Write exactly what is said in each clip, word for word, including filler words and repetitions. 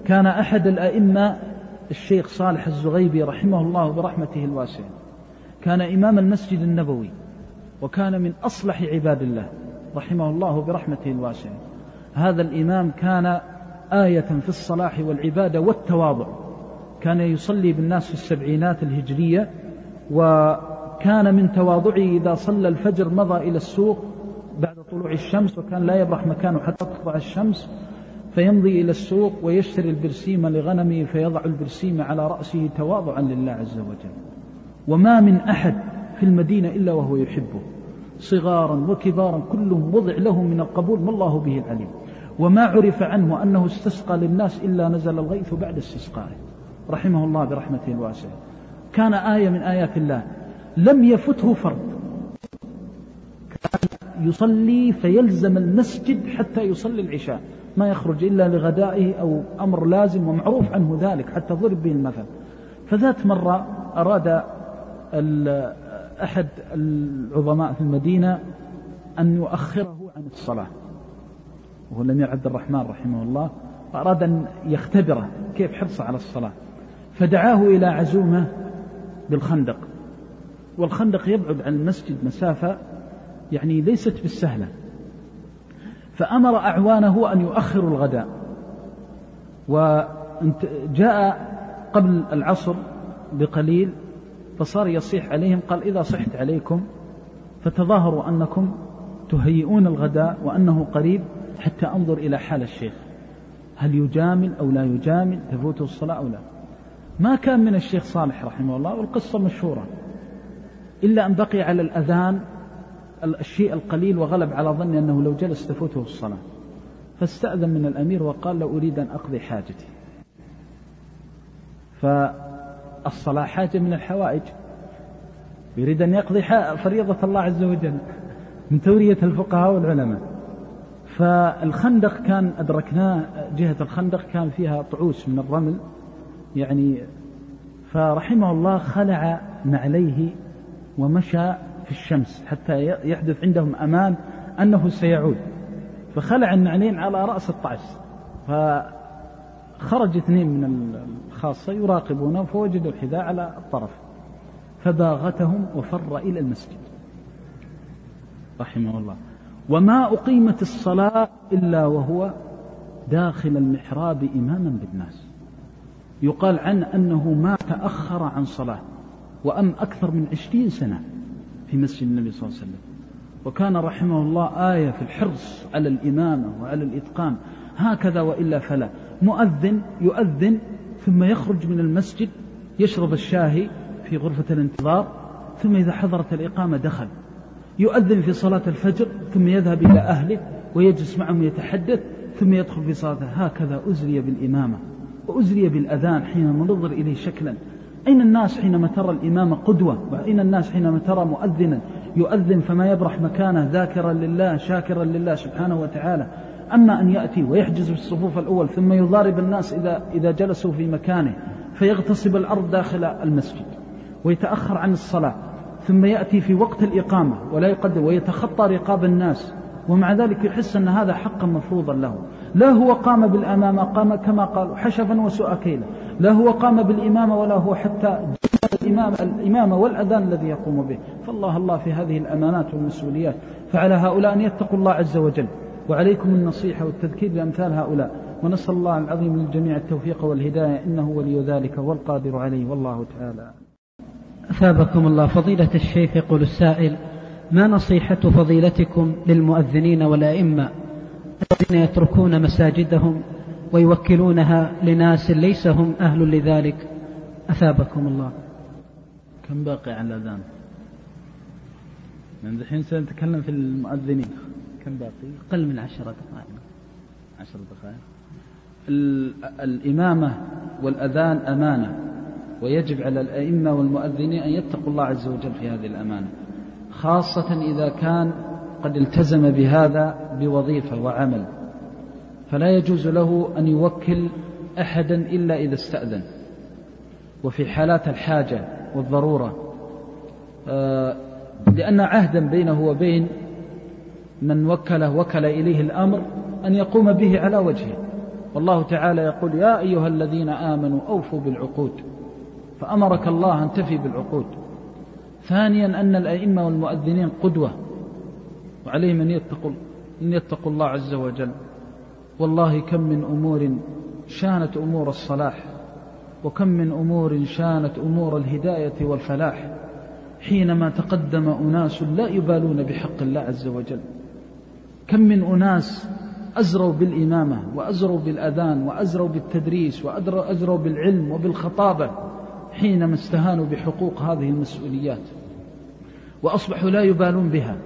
كان أحد الأئمة الشيخ صالح الزغيبي رحمه الله برحمته الواسعة، كان إمام المسجد النبوي، وكان من أصلح عباد الله رحمه الله برحمته الواسعة. هذا الإمام كان آية في الصلاح والعبادة والتواضع، كان يصلي بالناس في السبعينات الهجرية، وكان من تواضعه إذا صلى الفجر مضى إلى السوق بعد طلوع الشمس، وكان لا يبرح مكانه حتى تطلع الشمس، فيمضي إلى السوق ويشتري البرسيم لغنمه فيضع البرسيم على رأسه تواضعا لله عز وجل. وما من أحد في المدينة إلا وهو يحبه، صغارا وكبارا كلهم وضع له من القبول ما الله به العليم. وما عرف عنه أنه استسقى للناس إلا نزل الغيث بعد استسقائه رحمه الله برحمته الواسعة. كان آية من آيات الله، لم يفته فرض، كان يصلي فيلزم المسجد حتى يصلي العشاء، ما يخرج إلا لغدائه أو أمر لازم ومعروف عنه ذلك حتى ضرب به المثل. فذات مرة أراد أحد العظماء في المدينة أن يؤخره عن الصلاة، وهو الأمير عبد الرحمن رحمه الله، فأراد أن يختبره كيف حرصه على الصلاة، فدعاه إلى عزومة بالخندق، والخندق يبعد عن المسجد مسافة يعني ليست بالسهلة، فأمر أعوانه أن يؤخروا الغداء، وجاء قبل العصر بقليل فصار يصيح عليهم، قال إذا صحت عليكم فتظاهروا أنكم تهيئون الغداء وأنه قريب حتى أنظر إلى حال الشيخ، هل يجامل أو لا يجامل، تفوته الصلاة أو لا. ما كان من الشيخ صالح رحمه الله، والقصة مشهورة، إلا أن بقي على الأذان الشيء القليل، وغلب على ظني أنه لو جلس تفوته الصلاة، فاستأذن من الأمير وقال لو أريد أن أقضي حاجتي. فالصلاة حاجة من الحوائج، يريد أن يقضي فريضة الله عز وجل من تورية الفقهاء والعلماء. فالخندق كان أدركناه، جهة الخندق كان فيها طعوس من الرمل يعني، فرحمه الله خلع نعليه ومشى في الشمس حتى يحدث عندهم أمان أنه سيعود، فخلع النعلين على رأس الطعس، فخرج اثنين من الخاصة يراقبونه فوجدوا الحذاء على الطرف، فباغتهم وفر إلى المسجد رحمه الله. وما أقيمت الصلاة إلا وهو داخل المحراب إماما بالناس، يقال عنه أنه ما تأخر عن صلاة وأم أكثر من عشرين سنة في مسجد النبي صلى الله عليه وسلم. وكان رحمه الله آية في الحرص على الإمامة وعلى الإتقان، هكذا وإلا فلا. مؤذن يؤذن ثم يخرج من المسجد يشرب الشاهي في غرفة الانتظار، ثم إذا حضرت الإقامة دخل يؤذن في صلاة الفجر، ثم يذهب إلى أهله ويجلس معهم يتحدث، ثم يدخل في صلاته. هكذا أزري بالإمامة وأزري بالأذان حينما ننظر إليه شكلا. أين الناس حينما ترى الإمامة قدوة؟ وأين الناس حينما ترى مؤذنا يؤذن فما يبرح مكانه ذاكرا لله شاكرا لله سبحانه وتعالى؟ أما أن يأتي ويحجز في الصفوف الأول ثم يضارب الناس إذا, إذا جلسوا في مكانه، فيغتصب الأرض داخل المسجد ويتأخر عن الصلاة، ثم يأتي في وقت الإقامة ولا يقدر ويتخطى رقاب الناس، ومع ذلك يحس أن هذا حقا مفروضا له. لا هو قام بالأمامة، قام كما قالوا حشفا وسوء كيلا، لا هو قام بالإمامة ولا هو حتى الإمامة, الإمامة والأذان الذي يقوم به. فالله الله في هذه الأمانات والمسؤوليات. فعلى هؤلاء أن يتقوا الله عز وجل، وعليكم النصيحة والتذكير لأمثال هؤلاء، ونسأل الله العظيم للجميع التوفيق والهداية، إنه ولي ذلك والقادر عليه، والله تعالى. أثابكم الله. فضيلة الشيخ، يقول السائل: ما نصيحة فضيلتكم للمؤذنين والأئمة الذين يتركون مساجدهم ويوكلونها لناس ليس هم أهل لذلك؟ أثابكم الله. كم باقي على الأذان؟ من الحين سنتكلم في المؤذنين. كم باقي؟ أقل من عشر دقائق. عشر دقائق. الإمامة والأذان أمانة، ويجب على الأئمة والمؤذنين أن يتقوا الله عز وجل في هذه الأمانة، خاصة إذا كان قد التزم بهذا بوظيفة وعمل، فلا يجوز له أن يوكل أحدا إلا إذا استأذن، وفي حالات الحاجة والضرورة، لأن عهدا بينه وبين من وكله وكل إليه الأمر أن يقوم به على وجهه، والله تعالى يقول يا أيها الذين آمنوا أوفوا بالعقود، فأمرك الله أن تفي بالعقود. ثانيا أن الأئمة والمؤذنين قدوة، وعليهم أن يتقوا, أن يتقوا الله عز وجل. والله كم من أمور شانت أمور الصلاح، وكم من أمور شانت أمور الهداية والفلاح، حينما تقدم أناس لا يبالون بحق الله عز وجل. كم من أناس أزروا بالإمامة وأزروا بالأذان وأزروا بالتدريس وأزروا بالعلم وبالخطابة، حينما استهانوا بحقوق هذه المسؤوليات وأصبحوا لا يبالون بها.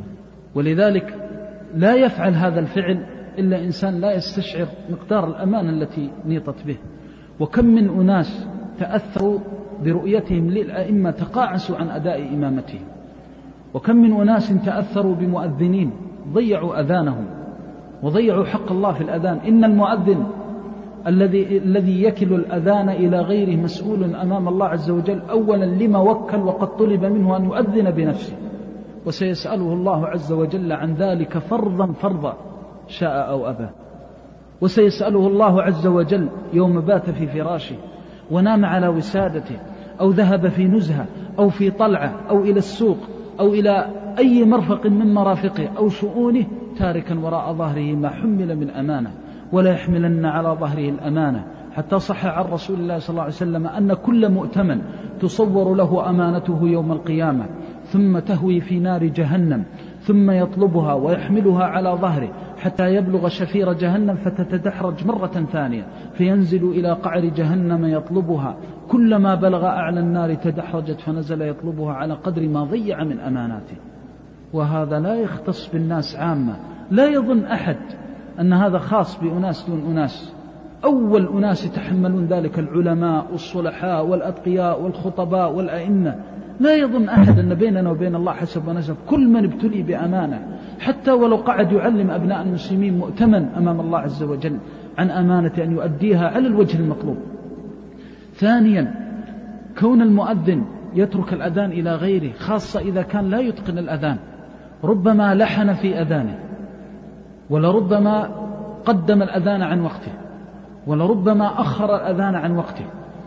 ولذلك لا يفعل هذا الفعل إلا إنسان لا يستشعر مقدار الأمانة التي نيطت به. وكم من أناس تأثروا برؤيتهم للأئمة تقاعسوا عن أداء إمامتهم، وكم من أناس تأثروا بمؤذنين ضيعوا أذانهم وضيعوا حق الله في الأذان. إن المؤذن الذي الذي يكل الأذان إلى غيره مسؤول أمام الله عز وجل، أولا لما وكل وقد طلب منه أن يؤذن بنفسه، وسيسأله الله عز وجل عن ذلك فرضا فرضا شاء أو أبى. وسيسأله الله عز وجل يوم بات في فراشه ونام على وسادته، أو ذهب في نزهة أو في طلعة أو إلى السوق أو إلى أي مرفق من مرافقه أو شؤونه، تاركا وراء ظهره ما حمل من أمانة، ولا يحملن على ظهره الأمانة. حتى صح عن رسول الله صلى الله عليه وسلم أن كل مؤتمن تصور له أمانته يوم القيامة، ثم تهوي في نار جهنم، ثم يطلبها ويحملها على ظهره حتى يبلغ شفير جهنم فتتدحرج مرة ثانية، فينزل إلى قعر جهنم يطلبها، كلما بلغ أعلى النار تدحرجت فنزل يطلبها على قدر ما ضيع من أماناته. وهذا لا يختص بالناس عامة، لا يظن أحد أن هذا خاص بأناس دون أناس. أول أناس يتحملون ذلك العلماء والصلحاء والأتقياء والخطباء والأئمة. لا يظن أحد أن بيننا وبين الله حسب ونسب، كل من ابتلي بأمانة، حتى ولو قعد يعلم أبناء المسلمين مؤتمن أمام الله عز وجل عن أمانة أن يؤديها على الوجه المطلوب. ثانيا كون المؤذن يترك الأذان إلى غيره، خاصة إذا كان لا يتقن الأذان، ربما لحن في أذانه، ولربما قدم الأذان عن وقته، ولربما أخر الأذان عن وقته،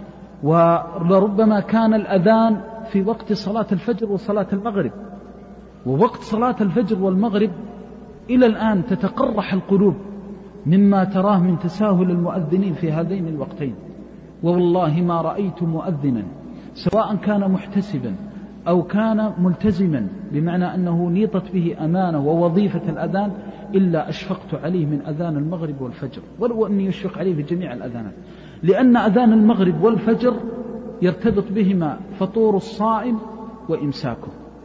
ولربما كان الأذان في وقت صلاة الفجر وصلاة المغرب. ووقت صلاة الفجر والمغرب إلى الآن تتقرح القلوب مما تراه من تساهل المؤذنين في هذين الوقتين. والله ما رأيت مؤذنا سواء كان محتسبا أو كان ملتزما، بمعنى أنه نيطت به أمانة ووظيفة الأذان، إلا أشفقت عليه من أذان المغرب والفجر، ولو أني يشفق عليه في جميع الأذانات، لأن أذان المغرب والفجر يرتبط بهما فطور الصائم وإمساكه.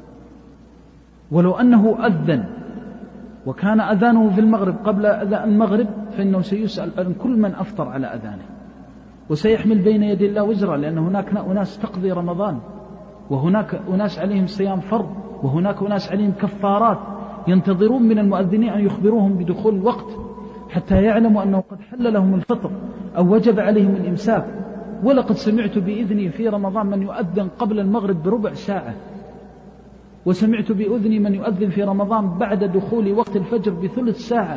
ولو أنه أذن وكان أذانه في المغرب قبل أذان المغرب فإنه سيسأل عن كل من أفطر على أذانه، وسيحمل بين يدي الله وزرا، لأن هناك أناس تقضي رمضان، وهناك أناس عليهم صيام فرض، وهناك أناس عليهم كفارات، ينتظرون من المؤذنين أن يخبروهم بدخول الوقت حتى يعلموا أنه قد حل لهم الفطر أو وجب عليهم الإمساك. ولقد سمعت بإذني في رمضان من يؤذن قبل المغرب بربع ساعة، وسمعت بأذني من يؤذن في رمضان بعد دخول وقت الفجر بثلث ساعة.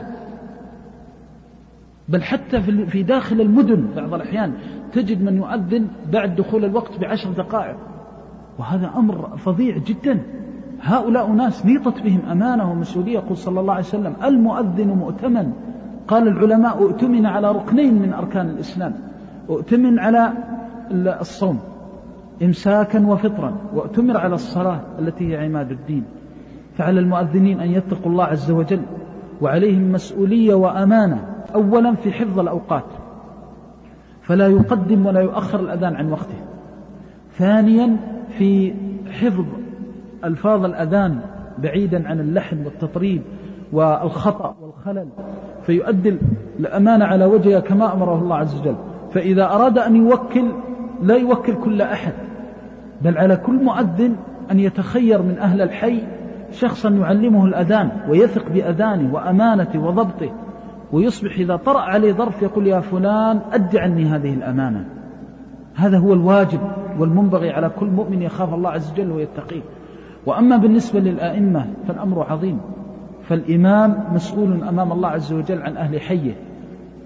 بل حتى في داخل المدن بعض الأحيان تجد من يؤذن بعد دخول الوقت بعشر دقائق، وهذا أمر فظيع جدا. هؤلاء ناس نيطت بهم أمانة ومسؤولية. يقول صلى الله عليه وسلم المؤذن مؤتمن. قال العلماء أؤتمن على ركنين من أركان الإسلام، أؤتمن على الصوم إمساكا وفطرا، وأؤتمر على الصلاة التي هي عماد الدين. فعلى المؤذنين أن يتقوا الله عز وجل، وعليهم مسؤولية وأمانة، أولا في حفظ الأوقات فلا يقدم ولا يؤخر الأذان عن وقته، ثانيا في حفظ ألفاظ الأذان بعيدا عن اللحن والتطريب والخطأ والخلل، فيؤدي الأمانة على وجهها كما أمره الله عز وجل. فإذا أراد أن يوكل لا يوكل كل أحد، بل على كل مؤذن أن يتخير من أهل الحي شخصا يعلمه الأذان ويثق بأذانه وأمانته وضبطه، ويصبح إذا طرأ عليه ظرف يقول يا فلان أد عني هذه الأمانة. هذا هو الواجب والمنبغي على كل مؤمن يخاف الله عز وجل ويتقيه. وأما بالنسبة للآئمة فالأمر عظيم، فالإمام مسؤول أمام الله عز وجل عن أهل حيه،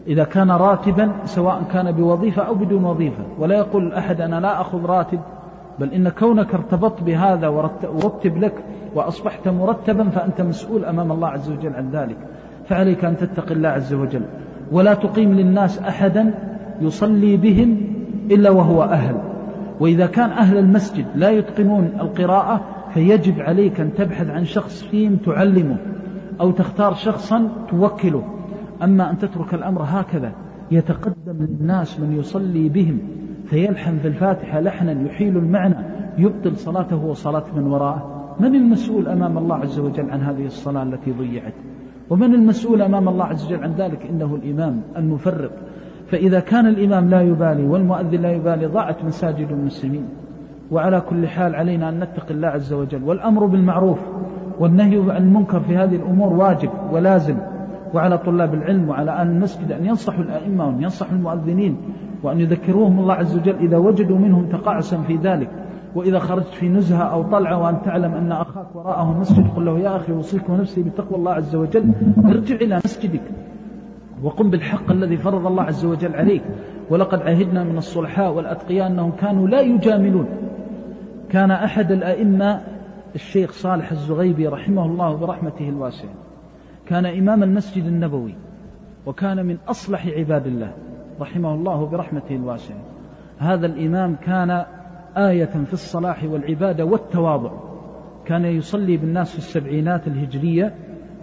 إذا كان راتبا سواء كان بوظيفة أو بدون وظيفة، ولا يقول أحد أنا لا أخذ راتب، بل إن كونك ارتبطت بهذا ورتب لك وأصبحت مرتبا فأنت مسؤول أمام الله عز وجل عن ذلك، فعليك أن تتقي الله عز وجل، ولا تقيم للناس أحدا يصلي بهم إلا وهو أهل. وإذا كان أهل المسجد لا يتقنون القراءة فيجب عليك أن تبحث عن شخص فيهم تعلمه، أو تختار شخصا توكله. أما أن تترك الأمر هكذا يتقدم للناس من يصلي بهم فيلحن في الفاتحة لحنا يحيل المعنى يبطل صلاته وصلاة من وراءه، من المسؤول أمام الله عز وجل عن هذه الصلاة التي ضيعت؟ ومن المسؤول أمام الله عز وجل عن ذلك؟ إنه الإمام المفرق. فإذا كان الإمام لا يبالي والمؤذن لا يبالي ضاعت مساجد المسلمين. وعلى كل حال علينا أن نتقي الله عز وجل، والأمر بالمعروف والنهي عن المنكر في هذه الأمور واجب ولازم، وعلى طلاب العلم وعلى أهل المسجد أن ينصحوا الأئمة وأن ينصحوا المؤذنين وأن يذكروهم الله عز وجل إذا وجدوا منهم تقاعسا في ذلك. وإذا خرجت في نزهة أو طلعة وأن تعلم أن أخاك وراءه مسجد قل له يا أخي أوصيك ونفسي بتقوى الله عز وجل، ارجع إلى مسجدك وقم بالحق الذي فرض الله عز وجل عليك. ولقد عهدنا من الصلحاء والأتقياء أنهم كانوا لا يجاملون. كان أحد الأئمة الشيخ صالح الزغيبي رحمه الله برحمته الواسعة، كان إمام المسجد النبوي وكان من أصلح عباد الله رحمه الله برحمته الواسعة. هذا الإمام كان آية في الصلاح والعبادة والتواضع، كان يصلي بالناس في السبعينات الهجرية،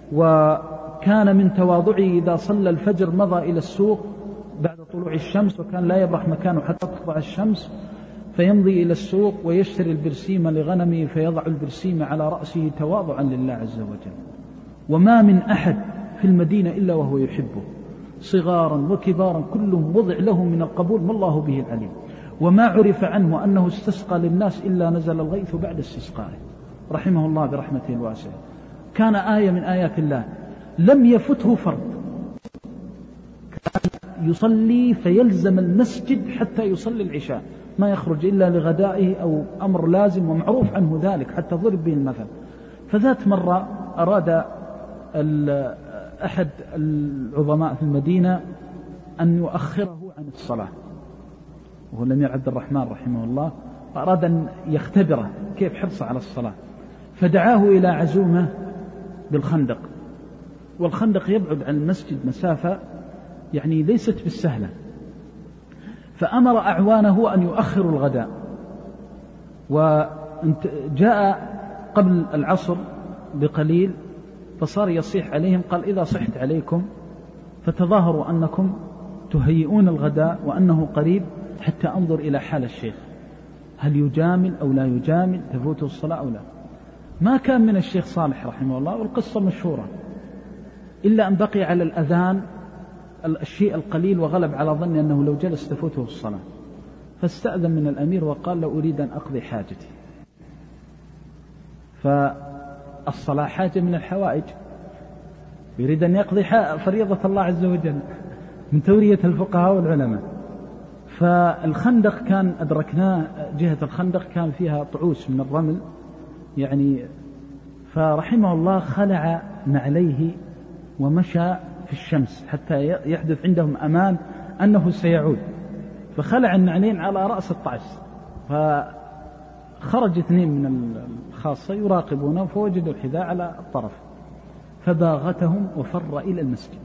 وكان من تواضعه إذا صلى الفجر مضى إلى السوق بعد طلوع الشمس، وكان لا يبرح مكانه حتى تطلع الشمس، فيمضي إلى السوق ويشتري البرسيم لغنمه فيضع البرسيم على رأسه تواضعا لله عز وجل. وما من أحد في المدينة إلا وهو يحبه، صغارا وكبارا كلهم وضع له من القبول ما الله به العليم. وما عرف عنه أنه استسقى للناس إلا نزل الغيث بعد استسقائه رحمه الله برحمته الواسعة. كان آية من آيات الله، لم يفته فرض، كان يصلي فيلزم المسجد حتى يصلي العشاء، ما يخرج إلا لغدائه أو أمر لازم ومعروف عنه ذلك حتى ضرب به المثل. فذات مرة أراد أحد العظماء في المدينة أن يؤخره عن الصلاة، وهو الأمير عبد الرحمن رحمه الله، أراد أن يختبره كيف حرصه على الصلاة، فدعاه إلى عزومة بالخندق، والخندق يبعد عن المسجد مسافة يعني ليست بالسهلة، فأمر أعوانه أن يؤخروا الغداء، وجاء قبل العصر بقليل فصار يصيح عليهم، قال إذا صحت عليكم فتظاهروا أنكم تهيئون الغداء وأنه قريب حتى أنظر إلى حال الشيخ هل يجامل أو لا يجامل، تفوته الصلاة أو لا. ما كان من الشيخ صالح رحمه الله، والقصة مشهورة، إلا أن بقي على الأذان الشيء القليل وغلب على ظني أنه لو جلس تفوته الصلاة، فاستأذن من الأمير وقال لو أريد أن أقضي حاجتي. فالصلاة حاجة من الحوائج، يريد أن يقضي فريضة الله عز وجل من تورية الفقهاء والعلماء. فالخندق كان أدركناه، جهة الخندق كان فيها طعوس من الرمل يعني، فرحمه الله خلع نعليه ومشى في الشمس حتى يحدث عندهم أمان أنه سيعود، فخلع النعلين على رأس الطعس، فخرج اثنين من الخاصة يراقبونه فوجدوا الحذاء على الطرف، فباغتهم وفر إلى المسجد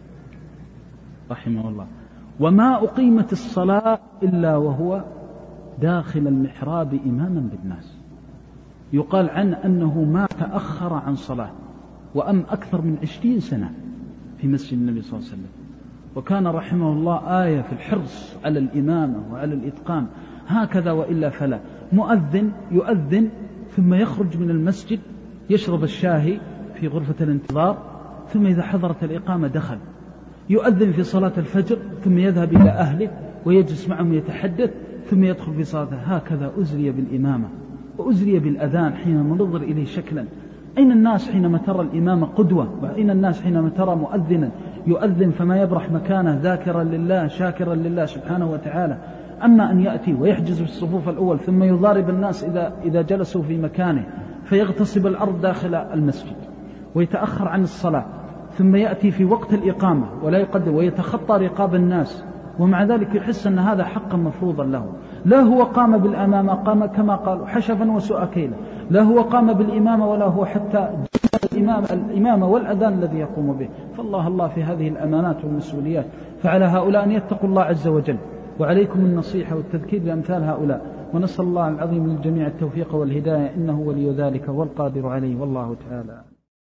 رحمه الله. وما أقيمت الصلاة إلا وهو داخل المحراب إماما بالناس. يقال عنه أنه ما تأخر عن صلاة وأم أكثر من عشرين سنة في مسجد النبي صلى الله عليه وسلم، وكان رحمه الله آية في الحرص على الإمامة وعلى الإتقان. هكذا وإلا فلا، مؤذن يؤذن ثم يخرج من المسجد يشرب الشاهي في غرفة الانتظار، ثم إذا حضرت الإقامة دخل يؤذن في صلاة الفجر ثم يذهب إلى أهله ويجلس معهم يتحدث ثم يدخل في صلاته. هكذا أزري بالإمامة وأزري بالأذان حينما ننظر إليه شكلا. أين الناس حينما ترى الإمامة قدوة؟ وأين الناس حينما ترى مؤذنا يؤذن فما يبرح مكانه ذاكرا لله شاكرا لله سبحانه وتعالى؟ أما أن يأتي ويحجز في الصفوف الأول ثم يضارب الناس إذا, إذا جلسوا في مكانه، فيغتصب الأرض داخل المسجد ويتأخر عن الصلاة، ثم يأتي في وقت الإقامة ولا يقدر ويتخطى رقاب الناس، ومع ذلك يحس أن هذا حقا مفروضا له. لا هو قام بالأمامة، قام كما قالوا حشفا وسؤكيلا، لا هو قام بالإمامة ولا هو حتى الإمام الإمامة والأذان الذي يقوم به. فالله الله في هذه الأمانات والمسؤوليات. فعلى هؤلاء أن يتقوا الله عز وجل، وعليكم النصيحة والتذكير لأمثال هؤلاء، ونسأل الله العظيم للجميع التوفيق والهداية، إنه ولي ذلك والقادر عليه، والله تعالى